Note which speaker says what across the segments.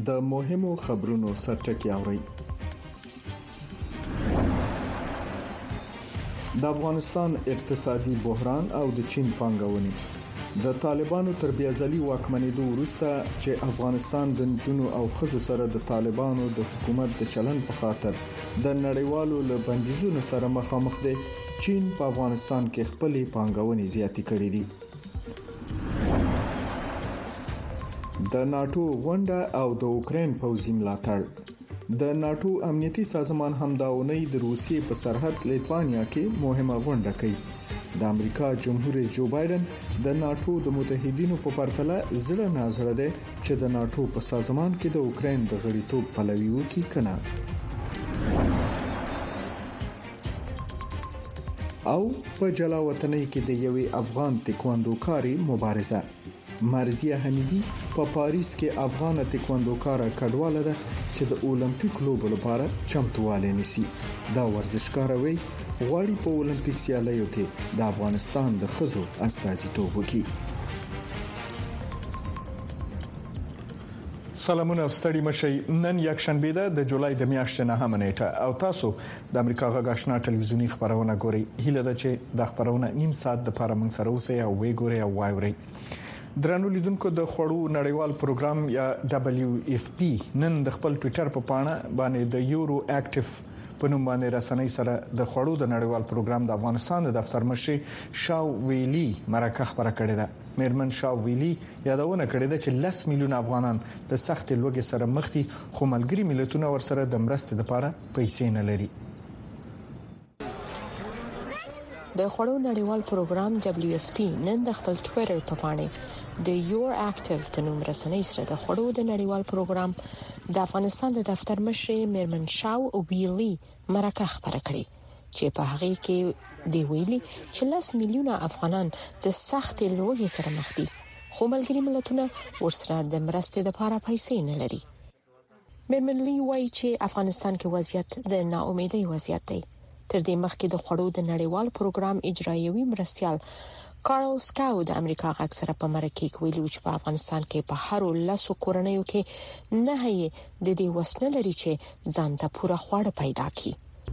Speaker 1: د مهمو خبرونو سرټکی اوري. د افغانستان اقتصادي بحران او د چین پانګونې د طالبانو تر بیازلي واکمنېدو وروسته چې افغانستان د جنو او خزو سره د طالبانو د حکومت د چلن په خاطر د نړیوالو له بندیزونو سره مخامخ دی، چین په افغانستان کې خپل پانګونې زیاتې کړې دي. د ناتو غونډه او د اوکرين پوځي ملاتړ. د ناتو امنیتي سازمان همداونی د روسیې په سرحد لیتوانیا کې مهمه غونډه کوي. د امریکا جمهور رئیس جو بایدن د ناتو د متحدینو په پرتله زړه نازړه دی چې د ناتو په سازمان کې د اوکرين د غړیتوب پلوي وکړي کنه. او په جلا وطنۍ کې د یوې افغان تکواندوکاري مبارزه. مرزیه حمیدی په پاریس کې افغان تکواندوکاره کډواله ده چې د اولمپیک لوبو لپاره چمتووالی نیسي. دا ورزشکاروي غواړي په اولمپیک سیالیو کې د افغانستان د خزو استازیتوب وکړي. سلامونه او ستړي مشي. نن یک شنبه ده د جولای د میاشتې 9 نیټه او تاسو د امریکا غږ آشنا ټلویزیونی خبرونه ګورئ. هیله ده چې د خبرونه نیم ساعت د لپاره موږ سره اوسئ او وګورئ او واورئ. درنو لیدونکو، د خوړو نړیوال پروګرام یا WFP نن د خپل ټوئیټر په پاڼه باندې د یورو اکټیو په نوم باندې رسنۍ سره د خوړو د نړیوال پروګرام د افغانستان د دفتر مشر شاو ویلی مرکه خبره کړې ده. میرمن شاو ویلی یادونه کړې ده چې 10 میلیون افغانان د سخت لوږې سره مخ دي، خو ملګری ملتونه ورسره د مرستې لپاره پیسې نه لري.
Speaker 2: د خوړو نړیوال پروګرام WFP نن د خپل ټوئیټر په پاڼه د یور اکټیو په نوم رسنۍ سره د خوړو د نړیوال پروګرام د افغانستان د دفتر مشر میرمن شاو ویلی مرکه خبره کړې چې په هغه کې دی ویلي چې 10 میلیونه افغانان د سخت لوږې سره مخ دي، خو ملګری ملتونه ورسره د مرستې لپاره پیسې نه لري. میرمن لی وایي چې افغانستان کې وضعیت د ناامیدۍ وضعیت دی. تر دې مخکې د خوړو د نړیوال پروګرام اجرایوي مرستيال کارل سکاو د امریکا غږ سره په مرکه کې ویلي چې په افغانستان کې په هر 10 کورنیو کې نه هي د دې وسنه لري چې ځان ته پوره خواړه پیدا کړي.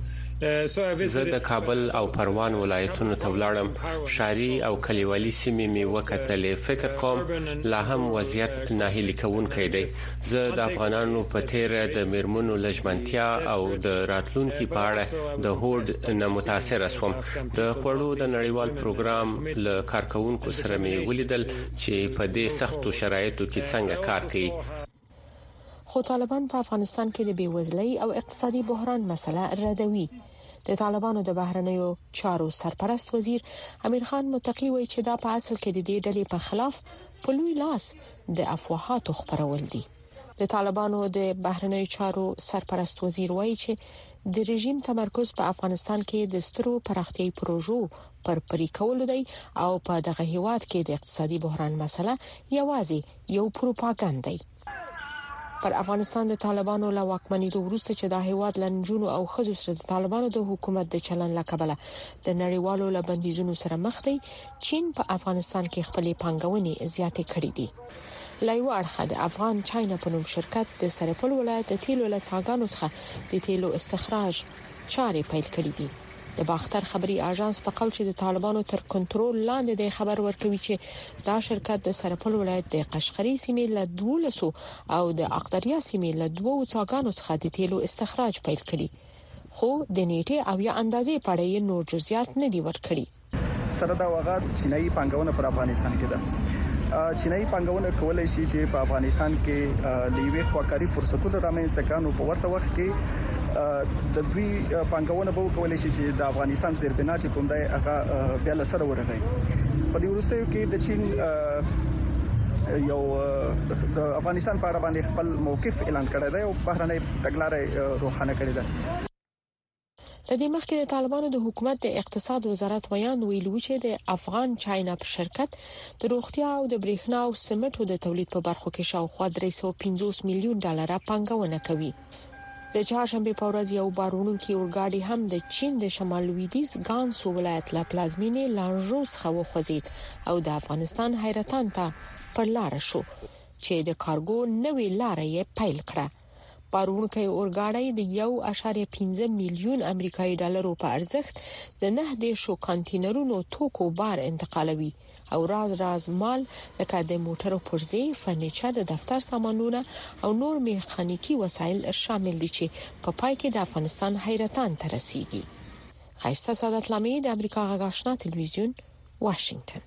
Speaker 3: زه د کابل او پروان ولایتونو ته ولاړم. شهري او کلیوالي سیمې می وکتلې. فکر کوم لا هم وضعیت ناهیلي کوونکی دی. زه د افغانانو په تیر د میرمنو لجمنتیا او د راتلونکو په اړه د هوډ نه متاثر شوم. د خوړو د نړیوال پروګرام له کارکونکو سره می ولیدل چې په دې سختو شرایطو کې څنګه کار کوي.
Speaker 2: خو طالبان په افغانستان کې د بیوزلۍ او اقتصادي بحران مسله ردوي. د طالبانو د بهرنیو چارو سرپرست وزیر امیر خان متقی وایي چې دا په اصل کې د دې ډلې په خلاف په لوی لاس د افواهاتو خبرول دي. د طالبانو د بهرنیو چارو سرپرست وزیر وایي چې د رژیم تمرکز په افغانستان کې د سترو پراختیايي پروژو پر پرې کولو دی او په دغه هیواد کې د اقتصادي بحران مسله یوازې یو پروپاګاندا دی. پر افغانستان د طالبانو له واکمنېدو وروسته چې د هیواد لنجونو او خزو سره د طالبانو د حکومت د چلن لکبله د نړیوالو له بندیزونو سره مخ دی، چین په افغانستان کې خپل پانګونې زیاتې کړې دي. لایو اړخه د افغان چاینا په نوم شرکت د سرپل ولایت د تیلو له څاګانو څخه د تیلو استخراج چارې پیل کړې دي. د باختر خبري اژانس په قول چې د طالبانو تر کنټرول لاندې د خبر ورکوي چې دا شرکت د سرپل ولایت د قشقري سیمې له 12 او د اقدریا سیمې له 2 څاګانو څخه د تیلو استخراج پیل کړي، خو د نیټه او یا اندازې په اړه نور جزئیات نه دي ورکړي.
Speaker 4: سره دا وغه چینایي پانګونه پر افغانستان کې ده. چینایي پانګونه کولای شي چې په افغانستان کې لیوي خواکاري فرصتونه رامنځته کړي. په ورته وخت کې د دوی پانګونه به کولای شي چې د افغانستان زیربنا چې کوم دی هغه بیا له سره ورغی. په دې وروستیو کې د چین یو د افغانستان په اړه باندې خپل موقف اعلان کړی دی او بهرنۍ تګلارې روښانه کړې ده.
Speaker 2: لدې مخکې د طالبانو د حکومت د اقتصاد وزارت ویان ویلو چې د افغان چاینا په شرکت د روغتیا او د برېښنا او سمنټو د تولید په برخو کې شاوخوا 350 میلیون ډالر پانګونه کوي. د چهارشنبه په ورځ یو بارونکي اورګاډي هم د چین د شمال لویدیځ ګانسو ولایت لا پلازمینې لانجو څخه وخوځید او د افغانستان حیرتان ته پر لار شو چې د کارګو نوې لارې پیل کړه. پارونکو اورګاډي د 1.15 میلیون امریکایي ډالرو په ارزښت د 9 کانټینرونو توکو بار انتقالوي او راز مال لکه د موټرو پرزې، فرنیچر، د دفتر سامانونه او نور میخانیکي وسایل شامل دي چې په پای کې د افغانستان حیرتان ته رسیدي. خایسته سعادت لامي د امریکا غږ آشنا تلویزیون، واشنگټن.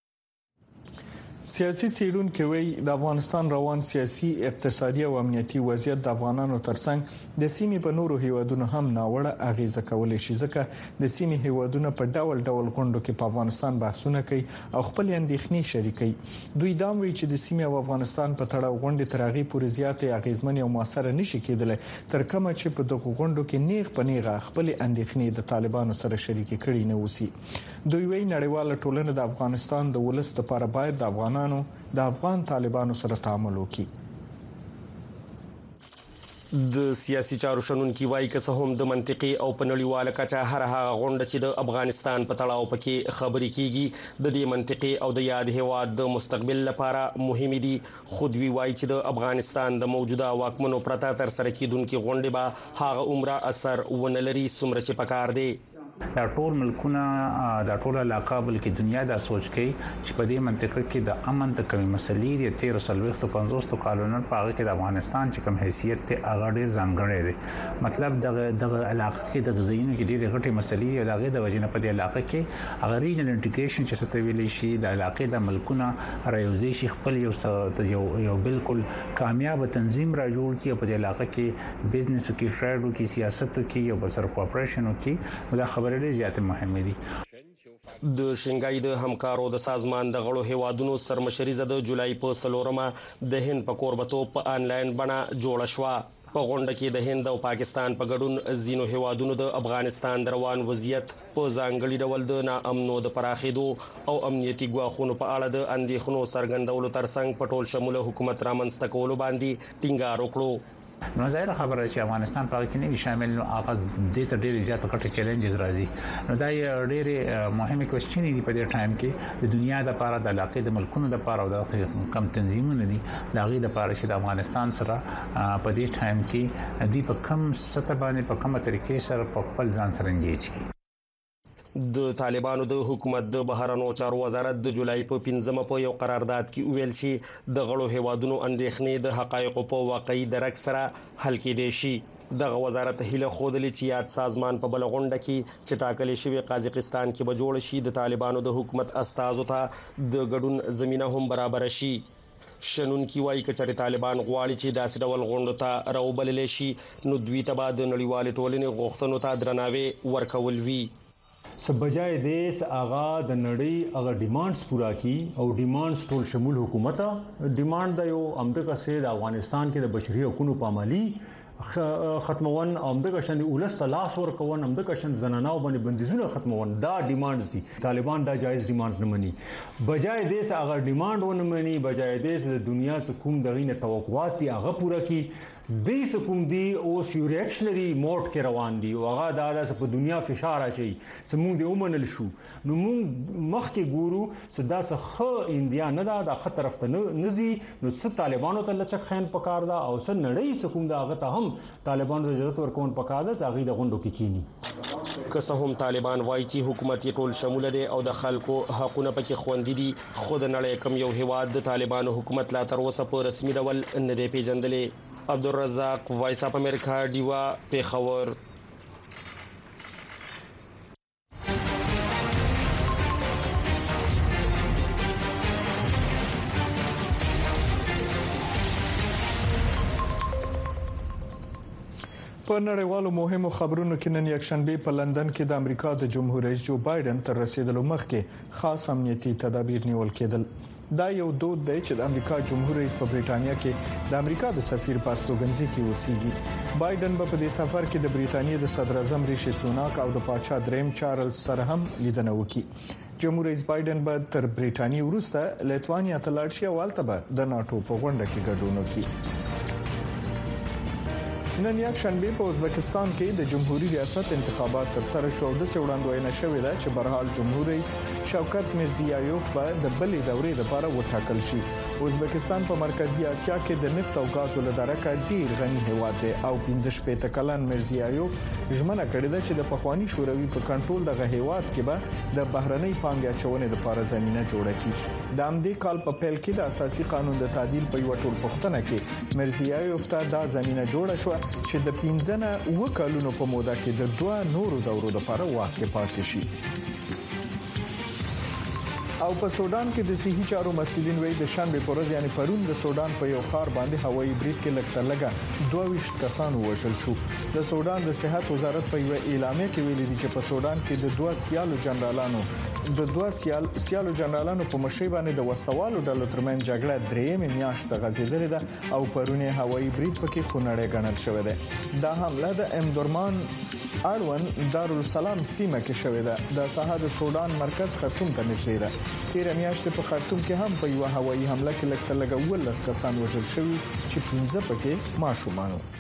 Speaker 1: سیاسي څېړونکو وایي د افغانستان روان سیاسي، اقتصادي او امنیتي وضعیت د افغانانو ترڅنګ د سیمې په نورو هیوادونو هم ناوړه اغیزه کولای شي، ځکه د سیمې هیوادونو په ډول غونډو کې په افغانستان بحثونه کوي او خپل اندېښنې شریکوي. دوی دا وایي چې د سیمې او افغانستان په تړاو غونډې تر هغه پورې زیاتې اغیزمن او موثر نشي کېدلی تر کومه چې په دغه غونډو کې نیغ په نیغه خپل اندېښنې د طالبانو سره شریکې کړي نه وسی. دوی وایي نړیواله ټولنه د افغانستان د ولس لپاره باید د افغان طالبانو سره تعامل وکړي.
Speaker 5: د سیاسي چارو شنونکي وایي که څه هم د منطقي او په نړیواله کچه هر هغه غونډه چې د افغانستان په تړاو پکې خبرې کیږي د دې منطقي او د یاد هیواد د مستقبل لپاره مهم دي، خو دوی وایي چې د افغانستان د موجوده واکمنو پرته تر سره کیدونکو غونډې به هغه عمره اثر ونه لري څومره چې پکار دی.
Speaker 6: دا ټول ملکونه دا ټول علاقه بلکې دنیا دا سوچ کوي چې په دې منطقه کې د امن د کمی مسلې د 1350 قانون په هغه کې د افغانستان چې کوم حیثیت ته هغه ډیر ځانګړی دی. مطلب د علاقه کې د غزینو کې ډېر غټي مسلې او دغه د وجنه په دې علاقه کې هغه ریجنل انټیګریشن چې څه ویل شي د علاقې د ملکونه رايوځي شي خپل یو بالکل کامیاب تنظیم را جوړ کړي په دې علاقه کې بزنس او کې ټریډ او کې سیاست او کې یو بسر کوآپریشن او کې دا خبره ډېره زیاته مهمه دي.
Speaker 5: د شنګای د همکارو د سازمان د غړو هیوادونو سرمشري زده جولای په 4مه د هند په کوربتو په انلاین بڼه جوړ شو. په غونډه کې د هند او پاکستان په ګډون زینو هیوادونو د افغانستان د روان وضعیت په ځانګړي ډول د ناامنو د پراخېدو او امنیتي ګواښونو په اړه د اندېښنو څرګندولو ترڅنګ په ټول شموله حکومت رامنځته کولو باندې ټینګار وکړو.
Speaker 6: نو ظاهر خبره چې افغانستان په کې نه شامل نو هغه د ډېر زیات غټ چیلنجز راځي. نو دا ډېر مهمه کوېسچن دي په دې ټایم کې د دنیا د لپاره د علاقې د ملکونو د لپاره او د کم تنظیمونو دي د غي د لپاره چې د افغانستان سره په دې ټایم کې دوی په کم سطح باندې په کومه طریقې سره په خپل ځان سره انګیج کی.
Speaker 5: د طالبانو د حکومت د بهرانو چارو وزارت د جولای په 15مه په یو قرارداد کې ویل چې د غړو هیوادونو اندېښنې د حقایقو په واقعي درک سره حل کېدای شي. دغه وزارت هیله خوده چې یاد سازمان په بل غونډه کې چې ټاکلې شوی قازقستان کې به جوړ شي د طالبانو د حکومت استازو ته د ګډون زمينه هم برابر شي. شنونکي وایي چې طالبان غواړي چې داسې ډول غونډو ته راوبلل شي نو دوی ته به د نړیوال ټولنې غوښتنو ته درناوی ورکول وي.
Speaker 7: سبجای دیس آغا د نړۍ هغه ډیمانډز پورا کی او ډیمانډز ټول شمول حکومت ډیمانډ د یو امدغه سه د افغانستان کې د بشري حقوقو پامالي ختمون امدغه شند ولست لاس ور کوون امدغه شند زنانو باندې بندیزونه ختمون دا ډیمانډز دي. طالبان دا جایز ډیمانډز نه مني. بجای دیس هغه ډیمانډ ونه مني، بجای دیس د دنیا څخه کوم دغه توقعات دي هغه پورا کی د سکوم دی او یو ریاکشنری موډ کې روان دي او هغه د په دنیا فشار اچي سمون دی ومنل شو. نو موږ مخکې ګورو صدا څخه انډیا نه دا د خطر طرف ته نزي نو څه طالبانو ته لچک خین پکار دا او څه نړۍ سکوم دا هغه ته هم طالبانو ته ضرورت ورکون پکار دا هغه د غونډو کې کینی.
Speaker 5: که څه هم طالبان وایي چې حکومت ټول شمول دی او د خلکو حقونه پکې خوندي دي، خو د نړۍ کم یو هیواد د طالبانو حکومت لا تر اوسه په رسمي ډول نه دی پیژندلی. عبدالرزاق، وایس اپ امریکا، دیوا، پیښور.
Speaker 1: په نړیوالو مهمو خبرونو کې نن یکشنبه په لندن کې د امریکا د جمهور رئیس جو بایدن تر رسیدلو مخکې خاص امنیتي تدابیر نیول کېدل. دا یو دود دی چې د امریکا جمهور رئیس په بریټانیا کې د امریکا د سفیر په استوګنځي کې اوسېږي. بایدن په دې سفر کې د بریټانیا د صدر اعظم ریشي سوناک او د پادشاه دریم چارلز سره هم لیدنه وکړي. جمهور رئیس بایدن به تر بریټانیا وروسته لیتوانیا ته لاړ شي او هلته به د ناتو په غونډه کې ګډون وکړي. نن یکشنبه په ازبکستان کې د جمهوریت ریاست انتخابات ترسره شو. د وړاندوینه شوې ده چې برحال جمهور رئیس شوکت میرزیایوف به د بلې دورې لپاره وټاکل شي. ازبکستان په مرکزی اسیا کې د نفت او غاز ولدارکه ډیر غنی هیواد دی او 15 کلن مرزیایوف ژمنه کړې ده چې د پخوانی شوروي په کنټرول دغه هیواد کې به د بهرنۍ پانګې اچونې لپاره زمينه جوړه کړي. د امدې کال په پیل کې د اساسي قانون د تعدیل په یو ټول پښتنه کې مرزیایوف ته دا زمينه جوړه شو چې د 15 کلونو په موده کې د 2 نورو دورو لپاره واقع پاتې شي. او په سودان کې د صحي چارو مسؤلین وایي د شنبه پر ورځ یعنی پرون د سودان په یو ښار باندې هوایي برید کې لږه 22 کسان وژل شو. د سودان د صحت وزارت په یو اعلامیه کې ویلي دي چې په سودان کې د 2 سیالو جنرالانو په مشرۍ باندې د وسوالو ډلو ترمن جګړه درېمه میاشت غزیدلې ده او پرونه هوایي برید پکې خونړی ګڼل شوې ده. دا حمله د امدورمان اړوند دارالسلام سیمه کې شوې ده. د ساحه د سودان مرکز خرطوم ته نږدې ده. تیر میاشت په خرطوم کې هم په یو هوایي حمله کې لږ 13 کسان وژل شوي چې 15 پکې ماشومان وو.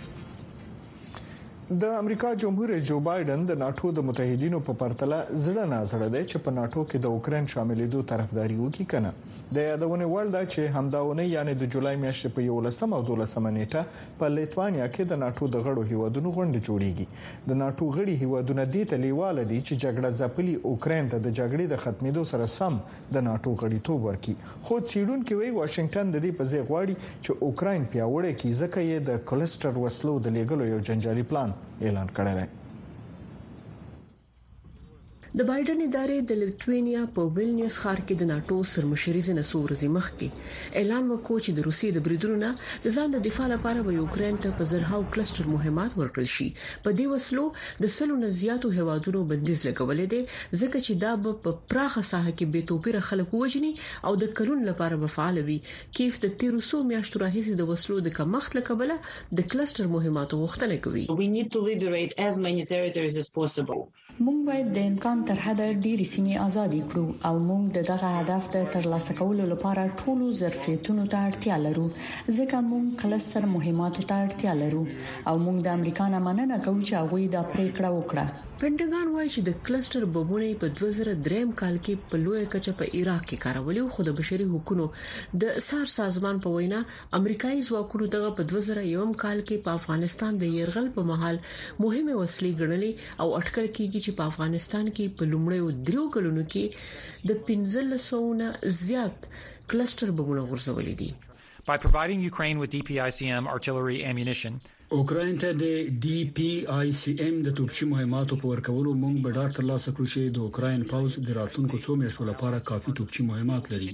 Speaker 1: د امریکا جمهور رئیس جو بایدن د ناتو د متحدینو په پرتله زړه نازړه دی چې په ناتو کې د اوکرين شاملېدو طرفداري وکړي کنه. د یادونه وړ ده چې همداونه یعنی د جولای میاشتې په 11 او 12 نیټه په لیتوانیا کې د ناتو د غړو هیوادونو غونډه جوړیږي. د ناتو غړي هیوادونه د تلیواله دي چې جګړه ځپلي اوکرين ته د جګړې د ختمېدو سره سم د ناتو غړیتوب ورکړي. خو څېړونکو وایي واشنگټن د دې په ځای غواړي چې اوکرين پیاوړی کړي ځکه یې د کلسټر وسلو د لیږلو یو جنجالي پلان اعلان کړی دی.
Speaker 2: د بایدن ادارې د لیتوانیا په ویلنیوس ښار کې د ناتو سرمشري نسورزي مخکې اعلان وکړ چې د روسیې د بریدونو نه د ځان د دفاع لپاره به یوکرين ته په زرهاو کلسټر مهمات ورکړل شي. په دې وسلو د سلو نه زیاتو هیوادونو بندیز لګولې دي ځکه چې دا په پراخه ساحه کې به توپیر خلک وژني او د قانون لپاره به فعال وي. کیف د 1300 میاشتو راهیسې د وسلو د کمښت لکبله د کلسټر مهماتو غوښتنه کوي.
Speaker 8: We need to liberate as many territories as possible.
Speaker 9: موږ باید د امکان تر حده ډېری سیمې آزاد کړو او موږ دغه هدف د ترلاسه کولو لپاره ټولو ظرفیتونو ته اړتیا لرو ځکه موږ کلستر مهماتو ته اړتیا لرو او موږ د امریکا نه مننه کوو چې هغه د پریکړه وکړه.
Speaker 2: پینټاګون وايي چې د کلستر بمونه په 2003 کال کې په لوی کچه په عراق کې کارولي خو د بشري حقوقو د سار سازمان په وینا امریکایي ځواکونو دغه په 2001 کال کې په افغانستان د يرغل په مهال مهمه وسلې ګڼلې او اټکل کیږي چې په افغانستان کې په لومړیو 3 کلونو کې د 1500 نه زیات کلسټر بمونه غورځولې دي.
Speaker 10: By providing Ukraine with DPICM artillery ammunition,
Speaker 11: اوکراین ته د DPICM د توپچي مهماتو په ورکولو موږ به ډاکټر لاسه کړو چې د اوکراین پوز د راتلونکو 2 میاشتو لپاره کافي توپچي مهمات لري.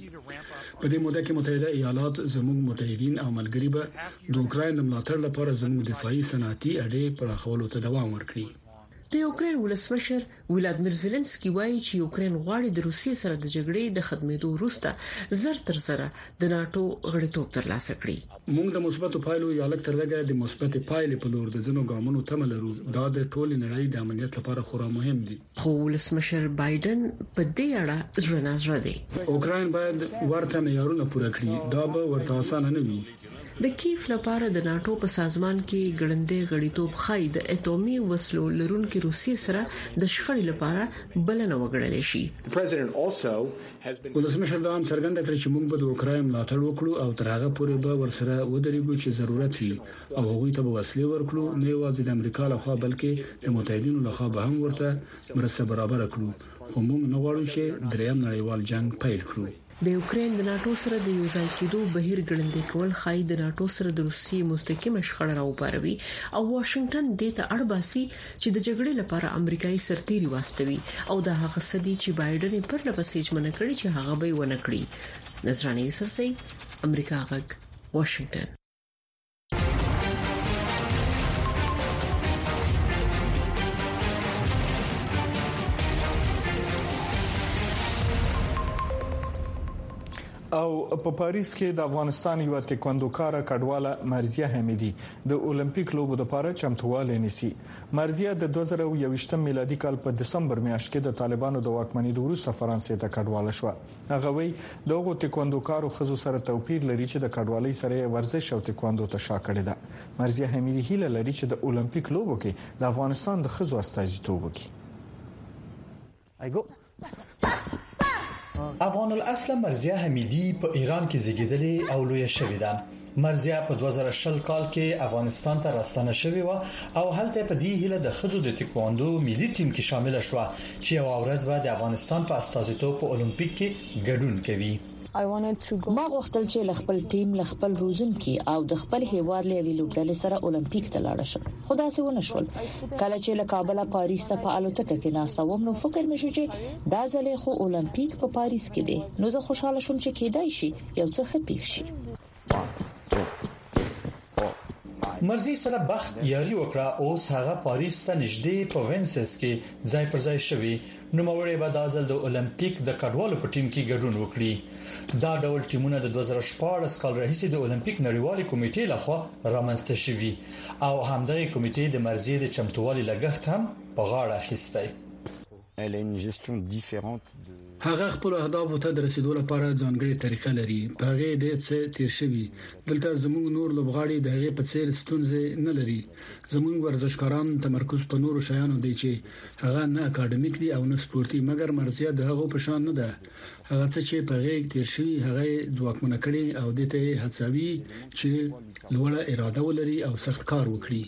Speaker 11: په دې موده کې متحده ایالات زموږ متحدین او ملګري به د اوکراین ملاتړ لپاره زموږ دفاعي صنعتي اډې پراخولو ته دوام ورکړي.
Speaker 2: د یوکرين ولسمشر ولادیمیر زيلنسکي وایي چې یوکرين غواړي د روسیې سره د جګړې د ختمېدو وروسته زر تر زر د ناتو غړیتوب ترلاسه کړي.
Speaker 11: موږ د مثبتو پایلو یا لکه تر لږه د مثبت پایلې په لور د ځنو ګامونو تمه لرو. دا د ټول نړۍ د امنیت لپاره خورا مهم دي.
Speaker 2: خو ولسمشر بایدن په دې اړه ځوړ نظر دی.
Speaker 11: اوکراین باید ورته معیارونه پوره کړي. دا به ورته اسانه نه وي.
Speaker 2: د کیف لپاره د ناتو په سازمان کې ګړندې غړیتوب خای د اټومي وسلو لرونکو روسیې سره د شخړې لپاره بلنه وګړلې شي.
Speaker 11: ولسمشر دا هم څرګنده کړې چې موږ به د اوکراین ملاتړ وکړو او تر هغه پورې به ورسره ودرېږو چې ضرورت وي او هغوی ته به وسلې ورکړو نه یوازې د امریکا لخوا بلکې د متحدینو لخوا به هم ورته مرسته برابر کړو. خو موږ نه غواړو چې دریم نړیوال جنگ پیل کړو.
Speaker 2: د یوکرين د ناتو سره د یو ځای کېدو بهیر ګړندې کول خای د ناتو سره د روسي مستقیمه شخړه راوپاروي او واشنگټن دې ته اړباسي چې د جګړې لپاره امریکایي سرتيري واستوي او د هغه سدي چې بایدن پر لپسې ژمنه کړې چې هغه به ونه کړي. نظرانه یوسفزئی امریکا غږ واشنگټن.
Speaker 1: او په پاریس کې د افغانستان یو تکواندوکاره کډواله مرزیه حمیدی د اولمپیک لوبو لپاره چمتواله نیسي. مرزیه د 2021 میلادي کال په دسمبر میاشت کې د طالبانو د واکمنۍ وروسته فرانسې ته کډواله شو. هغه وی دغه تکواندوکارو خزو سره توپیر لري چې د کډوالۍ سره ورزش او تکواندو ته شاکړه ده. مرزیه حمیدی هیله لري چې د اولمپیک لوبو کې د افغانستان د خزو استازیتوب وکړي.
Speaker 12: افغان الاصل مرزیه حمیدی په ایران کې زیږیدلې او لوی شوې ده. مرزیه په 2020 کال کې افغانستان ته راستنه شوې و او هلته په دې هیله د خزو د تکواندو ملي ټیم کې شامل شوه چې یو ورځ به د افغانستان په استازیتوب په اولمپیک کې ګډون کوي.
Speaker 9: ما غوښتل چې خپل ټیم خپل روزونکي او د خپل هیواد لوي لوبډلې سره اولمپیک ته لاړ شم. خدا سي ونه شول. کله چې له کابل پاریس ته په الوتکه کې ناسوم نو فکر مې شو چې دا ځل خو اولمپیک په پاریس کې دی. نو زه خوشاله شوم چې کېدای شي یو څه خپېښ شي.
Speaker 12: مرزي سره بخت یاري وکړه اوس هغه پاریس ته نږدې په وینسس کې ځای پر ځای شوی. نو موري به د ازل د اولمپیک د کډوالو په ټیم کې ګډون وکړي. دا ډول ټیمونه د 2014 کال راهیسې د اولمپیک نړیوالې کمیټې لخوا رامنځته شوي او همدغه کمیټې د مرزي د چمتووالي لګښت هم په غاړه اخیستی.
Speaker 11: هغه خپل اهداف ته د رسیدو لپاره ځانګړي طریقه لري. په هغه ډېر څه تیر شوی. دلته زموږ نور لوبغاړي د هغه په څیر ستونزې نه لري. زموږ ورزشکاران تمرکز په نورو شیانو دی چې هغه نه اکاډمیک دي او نه سپورتي، مګر مرزیه د هغه په شان نه ده. هغه څه چې په هغه تیر شوی هغه ځواکمن کړي او د ته هڅوي چې لوړه اراده ولري او سخت کار وکړي.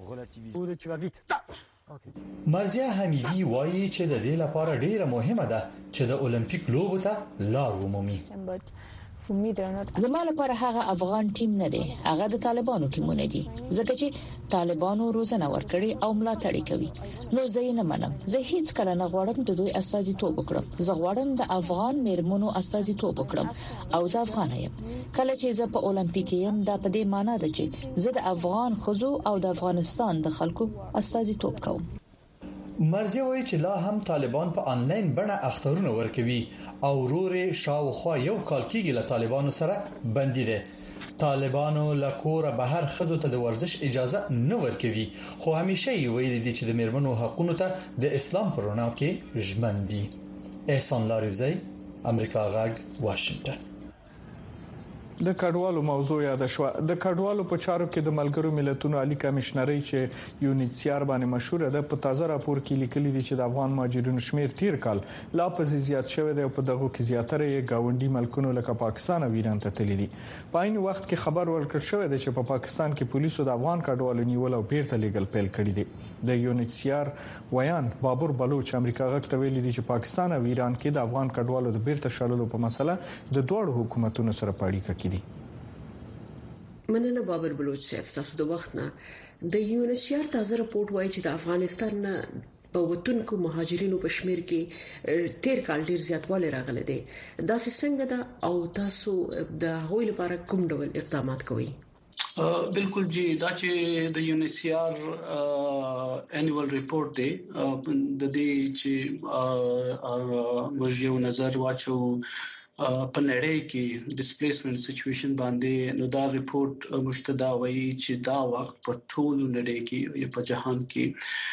Speaker 12: مرزیه حمیدی وایي چې د دې لپاره ډیره مهمه ده چې د اولمپیک لوبو ته لار ومومي.
Speaker 9: زما لپاره هغه افغان ټیم نه دی، هغه د طالبانو ټیمونه دي، ځکه چې طالبانو روزنه ورکړي او ملاتړ کوي. نو زه نه منم. زه هیڅ کله نه غواړم د دوی استازیتوب وکړم. زه غواړم د افغان میرمنو استازیتوب وکړم او زه افغان یم. کله چې زه په اولمپیک یم دا په دې معنی ده چې زه د افغان خزو او د افغانستان د خلکو استازیتوب کوم.
Speaker 12: مرزي وایي چې لا هم طالبان په انلاین بڼه اخترونه ورکوي او وروري شاوخوا یو کال کېږي له طالبانو سره بندي دي. طالبانو له کوره بهر خزو ته د ورزش اجازه نه ورکوي، خو همیشه یې ویلي دي چې د میرمنو حقوقو ته د اسلام پر رڼا کې ژمن دي. احسان لاریوزی، امریکا غږ، واشنگټن.
Speaker 1: د کډوالو موضوع یاد شو. د کډوالو په چارو کې د ملګرو ملتونو عالی کمشنري چې یونیسیار باندې مشهور ده په تازه راپور کې لیکلي دي چې د افغان مهاجرینو شمیر تیر کال لا پسې زیات شوی دی او په دغه کې زیاتره یې گاونډي ملکونو لکه پاکستان او ایران ته تللي دي. په عین وخت کې خبر ورکړ شوی دی چې په پاکستان کې پولیسو د افغان کډوالو نیول او بیرته لیګل پیل کړی دي. د یونیسیار ویان بابور بلوچ امریکا غږ ته ویلي دي چې پاکستان او ایران کې د افغان کډوالو د بیرته شړلو په مسله د دوه حکومتونو سره پاړیکه کړي.
Speaker 2: مننه بابر بلوچ صاحب، تاسو د وخت نه. د یونیسیار تازه راپورټ وایي چې د افغانستان نه په وطنکو مهاجرینو په شمیر کې تیر کال ډیر زیاتوالی راغلی دی. دا څنګه ده او تاسو د هغوی لپاره کوم ډول اقدامات کوئ؟
Speaker 13: بالکل جی، دا چې د یونیسیار انیوال ریپورت دی د دې چې موږ یو نظر واچو په نړۍ کې ډیسپلیسمنت سچويشن باندې. نو دا ریپورت مشتدا وایي چې دا وخت په ټول نړۍ کې په جهان کې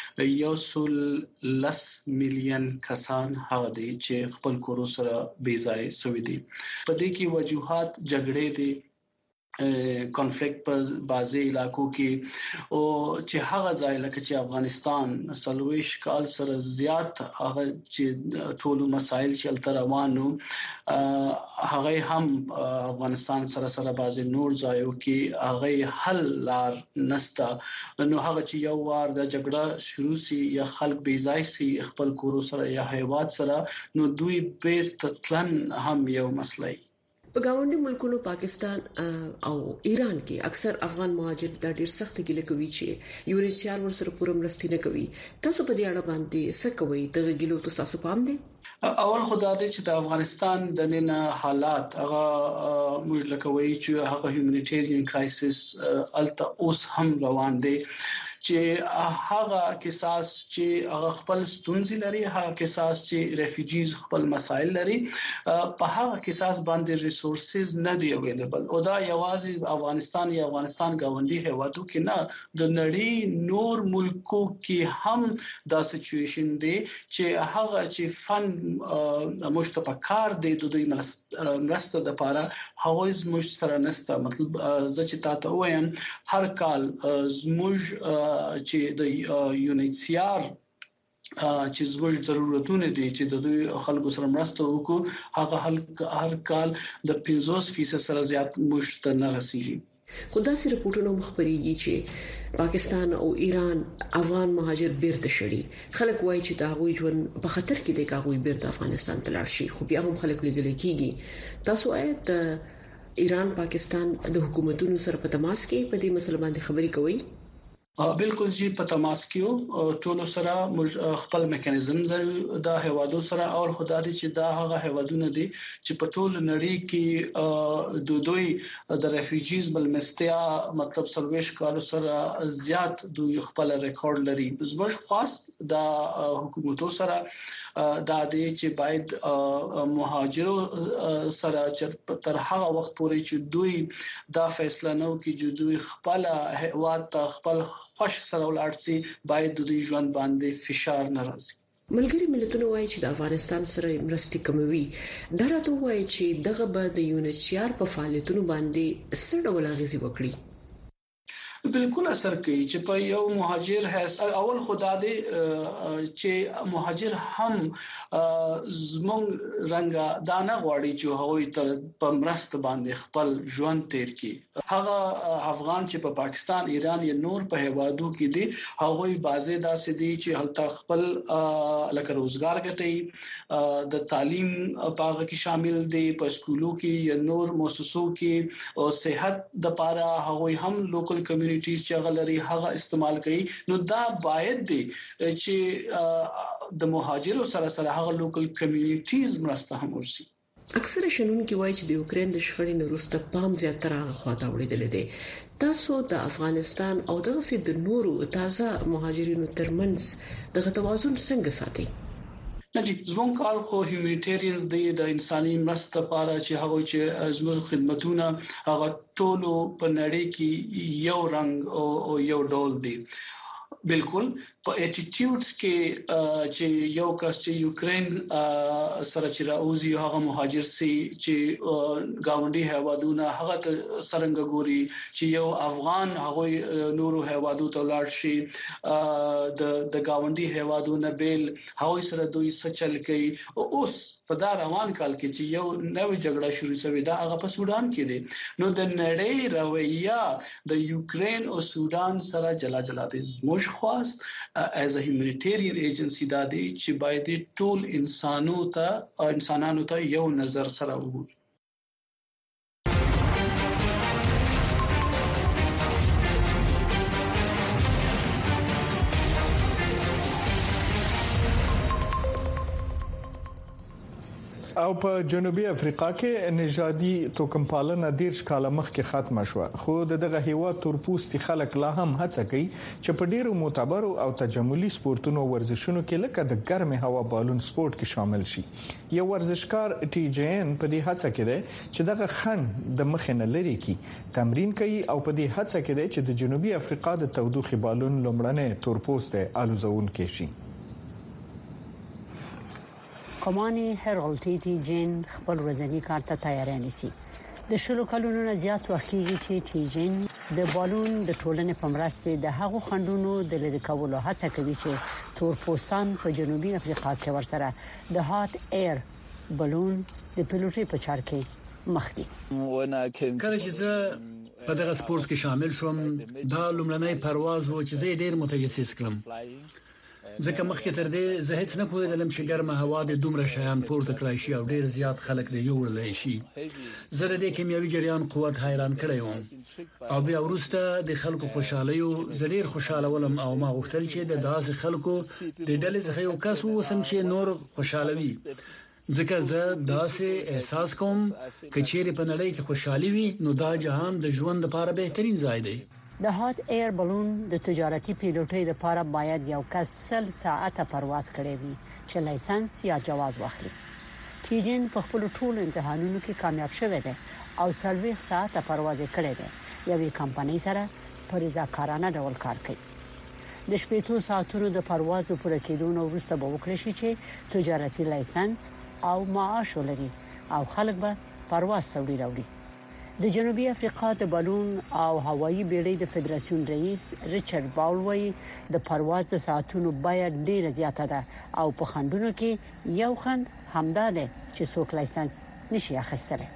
Speaker 13: 110 مليون کسان هغه دي چې خپل کور سره بې ځای شوي دي. په دې کې وجوهات جګړې دي، کنفلیکټ په بعضي علاقو کې او چې هغه ځای لکه چې افغانستان سلويش کال سره زیات هغه چې ټول مسایل چې التروانو هغه هم افغانستان سره بعضي نور ځایو کې هغه حل لار نستا. نو هغه چې یو وار د جګړه شروع سي یا خلک بې ځای سي خپل کور سره یا هیواد سره، نو دوی بیرته تلن هم یو مسله.
Speaker 2: په ګاونډي ملکونو پاکستان او ایران کې اکثر افغان مهاجر د ډیر سخت ګیله کوي چې یونیسیار ورسره پوره مرسته نه کوي. تاسو په دې اړه باندې څه کوئ؟ دغه ګیلو تاسو پام دی؟
Speaker 13: اول خدای دې چې د افغانستان د نن حالات هغه موږ لکوي چې هغه هیومانیټیرین کرایسس الته اوس هم روان دي چې هغه قصاص چې هغه خپل ستونزې لري، هغه قصاص چې ریفیوجیز خپل مسایل لري، په هغه قصاص باندې ریسورسز نه دی اویلیبل. او دا یوازې افغانستان یا افغانستان گاونډي هیوادو کې نه، د نړۍ نور ملکو کې هم دا سچويشن دی چې هغه چې فن مشتپکار دی د دوی مرسته د لپاره هغه زموږ سره نسته. مطلب زه چې تاسو وایم هر کال زموږ چې د یونیسیار چې زموږ ضرورتونه دي چې د دوی خلکو سره مرسته وکړو هغه هر کال د 50% سره زیات مشته نه رسیږي.
Speaker 2: خدای سره پټونو مخبريږي چې پاکستان او ایران افغان مهاجر بیرته شړي. خلک وایي چې دا غوي ژوند په خطر کې دی که غوي بیرته افغانستان ته لاړ شي، خو بیا هم خلک لګل کېږي. تاسو آیت ایران پاکستان د حکومتونو سره په تماس کې په دې مسله باندې خبري کوي؟
Speaker 13: بالکل جی په تماس کې ټول سره خپل میکانیزم د هوادو سره او خدای چې دا هغه هوادونه دي چې په ټول نړۍ کې دوی د ریفیوجیز بل مستیا مطلب سرویش کارو سره زیات دوی خپل ریکارډ لري. زموږ خاص د حکومتو سره دا دي چې باید مهاجرو سره تر هغه وخت پورې چې دوی دا فیصله نو کوي چې دوی خپل هواد ته خپل خوش سره ولارسي باید د دوی ژوند باندې فشار نه راځي.
Speaker 2: ملګری ملتونه وایي چې د افغانستان سره مرستې کموي. دا راته وایي چې دغه به د یونیسیار په فعالیتونو باندې څه ډول اغیزه وکړي؟
Speaker 13: بالکل اثر کوي چې په یو مهاجر هیڅ اول خدا دې چې مهاجر هم زمونږ رنګه دانه غواړي چې هغوی تر په مرسته باندې خپل ژوند تیر کړي. هغه افغان چې په پاکستان ایران یا نور په هوادو کې دي هغوی بازه داسې دي چې هلته خپل لکه روزګار ګټي د تعلیم پاغه کې شامل دي په سکولو کې یا نور مؤسسو کې او صحت د لپاره هغوی هم لوکل کمیونټیز چې غلري هغه استعمال کوي. نو دا باید دي چې د مهاجرو سره هغه لوکل کمیونټیز مرسته هم ورسي.
Speaker 2: اکثر شنونکي وایي چې د یوکرين د شخړې نه وروسته پام زیاتره هغه خواته وړېدل دي. تاسو د افغانستان او دغه د نورو تازه مهاجرینو ترمنځ دغه توازن څنګه ساتي؟
Speaker 13: نجی زموږ کار خو هیومانیټیرینز دی د انساني مرسته لپاره چې هغه چې زموږ خدمتونه هغه ټولو په نړۍ کې یو رنګ او یو ډول دي. بالکل په اټیټیوډز کې چې یو کس چې یوکرين سره چې راوځي هغه مهاجر سي چې گاونډي هوادونه هغه سرنګ ګوري چې یو افغان هغه نورو هوادو ته لاړ شي د گاونډي هوادونه بیل هغه سره دوی سچل کوي. اوس په دا روان کال کې چې یو نوې جګړه شروع شوې ده هغه په سودان کې ده. نو د نړۍ رویه د یوکرين او سودان سره جلا دي. موږ خواست as a humanitarian agency دا دی چې باید ټول انسانانو ته یو نظر سره وګوري.
Speaker 1: او په جنوبي افریقا کې نژادي توکمپالنه ډیر کاله مخکې ختمه شو، خو دغه هیواد تورپوستي خلک لا هم هڅه کوي چې په ډیرو معتبرو او تجملي سپورتونو ورزشونو کې لکه د ګرمې هوا بالون سپورت کې شامل شي. یو ورزشکار ټي جی ان په دې هڅه کې دی چې دغه خن د مخ نه لري کی تمرین کوي او په دې هڅه کې دی چې د جنوبي افریقا د تودوخې بالون لومړنۍ تورپوسته الوزون کې شي.
Speaker 14: کمانی هرالټی جین خپل ورځنی کار ته تیاری نیسي. د شلو کلونو نه زیات وخت کېږي چې ټی جین د بالون د ټولنې په مرسته د هغو خندونو د لری کولو هڅه کوي چې تورپوستان په جنوبي افریقا کې ورسره د هات ایر بالون د پیلوټي په چار کې مخ دي.
Speaker 11: کله چې زه په دغه سپورت کې شامل شوم دا لومړنی پرواز و چې زه ډېر متجسس کړم. ځکه مخکې تر دې زه هیڅ نه پوهیدم چې ګرمه هوا د دومره شیان پورته کړای شي او ډیر زیات خلک له یو وړلای شي. زه د کیمیاوي جریان قوت حیران کړی وم او بیا وروسته د خلکو خوشاله یو زړیر خوشاله ولم او ما غوښتل چې د داسې خلکو د ډلې څخه یو کس ووسم چې نور خوشاله وي. ځکه زه داسې احساس کوم چې چیرې په نړۍ کې خوشحالي وي نو دا جهان د ژوند لپاره بهترین ځای دی.
Speaker 14: د هات ایر بالون د تجارتي پیلوټۍ لپاره باید یو کس 100 ساعته پرواز کړي وي چې لایسنس یا جواز واخلي. ټیجن په خپل ټولو امتحانونو کې کامیاب شوی دی او 40 ساعته پرواز کړی دی. یوې کمپنۍ سره په رضاکارانه ډول کار کوي. د 18 ساعتونو د پرواز د پوره کېدو وروسته به وکړي شي چې تجارتي لایسنس او معاش ولري او خلک به پرواز توړي راوړي. د جنوبي افریقا د بالون او هوایي بیړۍ د فدراسیون رئیس ریچارډ باولوي د پرواز د ساعتونو بیه ډیره زیاته ده او په خندونو کې یو خند همداله چې څوک لایسنس نشي اخیستلی.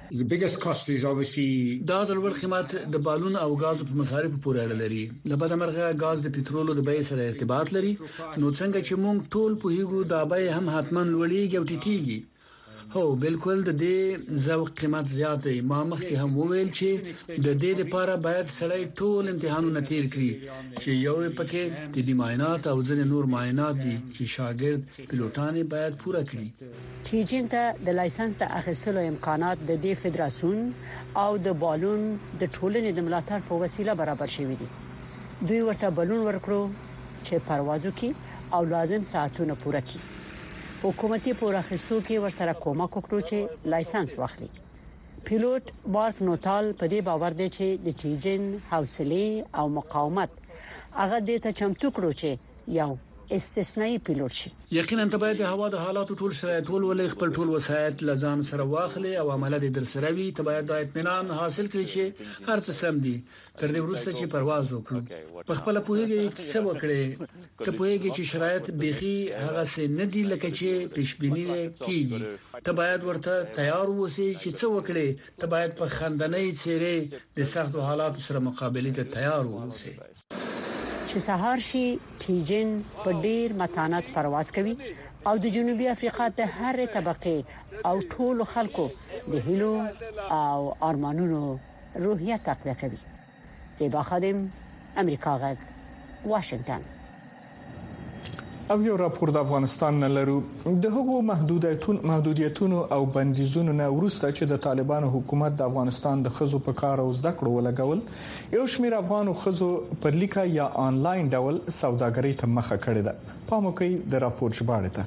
Speaker 11: دا د لوړ قیمت د بالون او غاز په مصارف پورې اړه لري. لبد مرغه غاز د پټرولو د بیې سره ارتباط لري، نو څنګه چې موږ ټول په هیګو دا بیې هم حتماً لوړیږي او ټیټیږي. هو بالکل د دې ذوق قیمت زیات دی. ما مخکې هم وویل چې د دې لپاره باید سړی ټول امتحانونه تیر کړي چې یو پکې د معاینات او ځینې نور معاینات دي چې شاګرد پیلوټان باید پوره کړي.
Speaker 14: تیجن ته د لایسنس د اخیستلو امکانات د دې فدراسیون او د بالون د ټولنې د ملاتړ په وسیله برابر شوي دي. دوی ورته بالون ورکړو چې پروازو کې او لازم ساعتونه پوره کړي. حکومتي پوره اخیستو کې ورسره کومک وکړو چې لایسنس واخلي. پیلوټ بارک نوتال په دې باور دی چې د تیجن حوصله او مقاومت هغه دې ته چمتو کړو چې یو استثنایی پیلوټ شي.
Speaker 11: یقینا ته باید د هوا د حالاتو ټول شرایط ولولې خپل ټول وسایت لزان سره واخلي او عمله دې در سره وي. ته باید د اطمینان حاصل کړي چې هر څه سم دي تر دې وروسته چې پرواز وکړو. په خپل پوهیږي څه وکړي که پوهیږي چې شرایط بيخي هغه څه نه دي لکه چې پیشبینی کیږي. ته باید ورته تیار ووسی چې څه وکړي. ته باید په خندنۍ څیرې د سختو حالاتو سره مقابله ته تیار ووسی.
Speaker 14: چې سهار شي تیجن په ډیر متانت پرواز کوي او د جنوبي افریقا د هر طبقه او ټول خلکو د هیلو او ارمانونو روحیه تقویه کوي. زیبا خادم، امریکا غږ، واشنگټن.
Speaker 1: او یو راپور د افغانستان نه لرو. د هغو محدودیتونو او بندیزونو نه وروسته چې د طالبانو حکومت د افغانستان د خزو په کار او زده کړو ولګول، یو شمېر افغانو خزو پر لیکه یا آنلاین ډول سوداګرۍ ته مخه کړې ده. پام وکړئ د راپور ژباړه ته.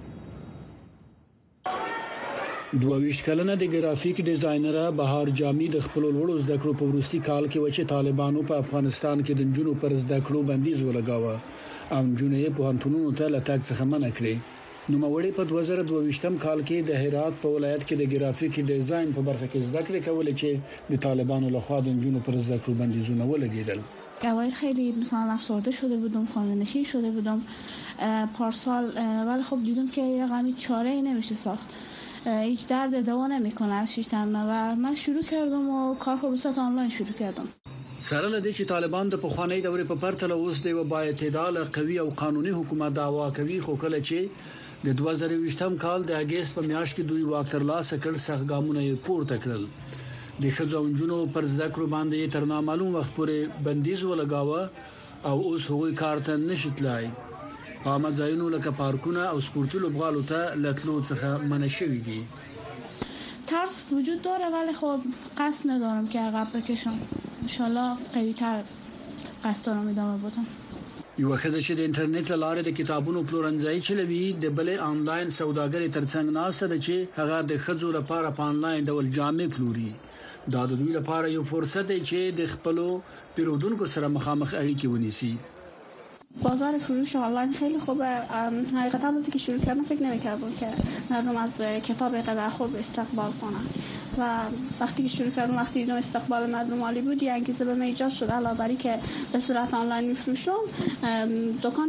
Speaker 11: 22 کلنه د ګرافیک ډیزاینر بهار جامی د خپل وړو زده کړو په وروستي کال کې چې طالبانو په افغانستان کې د جنونو پر زده کړو بندیز ولګاوه او جنونې په هنتونو ته لټاک څخه منع کړې. نو موري په 2022م کال کې د هرات په ولایت کې د ګرافیک ډیزاین په برخه کې زده کړې کولې چې د طالبانو لخوا د جنونو پر زده کړو بندیزونه ولګیدل.
Speaker 15: اول خیلی مثلا افسرده شده بودم، خانه‌نشین شده بودم پارسال، ولی خب دیدم که رقمی چاره‌ای نمیشه ساخت. هیچ درد دوا نمیکنه از 6 ترمه و من شروع کردم و کار خود به صورت آنلاین شروع کردم.
Speaker 11: سره لدې چې طالبان د پخوانی دورې په پرتله اوس د با اعتدال قوي او قانوني حکومت دعوا کوي، خو کله چې د 2020م کال د اگست په میاشت کې دوی واک ترلاسه کړ څخه ګامونه پورته کړل. د خځوونجونو پر زده کړو باندې تر نامعلوم وخت پورې بندیز ولګاوه او اوس هغوی کار ته نشي تلای. عامه ځایونو لکه پارکونه او سپورتي لوبغالو ته لټلو څخه منع شوی دي.
Speaker 15: ترس وجود داره ولی خب قصد ندارم که عقب بکشم. انشالله قوی تر قصد دارم ادامه بدم.
Speaker 11: یو خزه چې د انټرنیټ لاره د کتابونو پلورنځای چلوي د بلې آنلاین سوداګرۍ ترڅنګ ناسته ده چې هغه د خزو لپاره په آنلاین ډول جامې پلوري. دا د دوی لپاره یو فرصت دی چې د خپلو پیرودونکو سره مخامخ اړیکې ونیسي.
Speaker 15: بازار فروش آنلاین خیلی خوبه. حقیقتا وقتی که شروع کردم فکر نمی‌کردم که مردم از کتاب اینقدر خوب استقبال کنن و وقتی که شروع کردم، وقتی دیدم استقبال مردم عالی بود، یه انگیزه به من ایجاد شد علاوه بر اینکه به صورت آنلاین می‌فروشم، مکان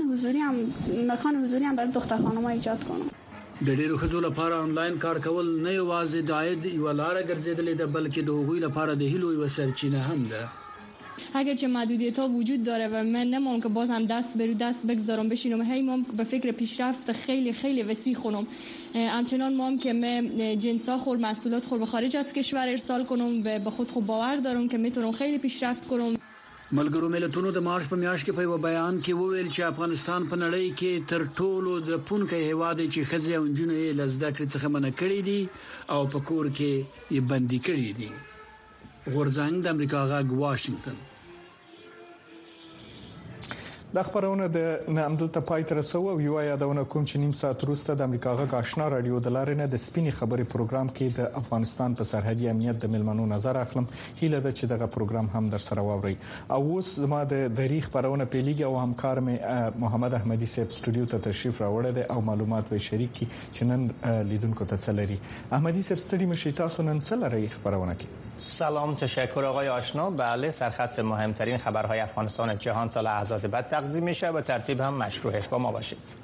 Speaker 15: حضوری هم برای دختر خانم‌ها ایجاد کنم.
Speaker 11: د ډیرو خزو لپاره آنلاین کار کول نه یوازې د عاید یو لار ګرځیدلې ده، بلکې د هغوی لپاره د هیلو یو سرچینه هم ده.
Speaker 16: اگرچه محدودیت‌ها وجود داره و من نمام که بازم دست برو دست بگذارم بشینم، هی مام به فکر پیشرفت خیلی خیلی وسیع خونم. همچنان مام که من جنسا خور محصولات خور به خارج از کشور ارسال کنم و به خود خوب باور دارم که میتونم خیلی پیشرفت کنم.
Speaker 11: ملګرو ملتونو د مارچ په میاشت کې په یو بیان کې وویل چې افغانستان په نړۍ کې تر ټولو د پونکې هیواد چې خځې او نجونې له زده کړې څخه منع کړي دي او په کور کې یې بندي کړي دي. غورځنګ د امریکا غږ، واشنگټن.
Speaker 1: د خبرونه د نامدلته پای تر سو او یو یادونه کوم چې نیم ساعت وروسته د امریکا غږ آشنا رادیو د لارې نه د سپینې خبرې پروګرام کې د افغانستان په سرحدي امنیت د ملمنو نظر اخلم. هیله ده چې دغه پروګرام هم در سره واوري. او اوس زما د دریغ خبرونه پیلېږي او همکار مې محمد احمدي صاحب سټوډیو ته تشریف راوړی دی او معلومات به شریکي چې نن لیدونکو ته څه لري. احمدي صاحب ستړي مشي، تاسو نن څه لري خبرونه کې؟
Speaker 17: سلام، تشکر آقای آشنا. بله، سرخط مهمترین خبرهای افغانستان جهان تا لحظات بعد تقدیم میشه، به ترتیب هم مشروعش با ما باشید.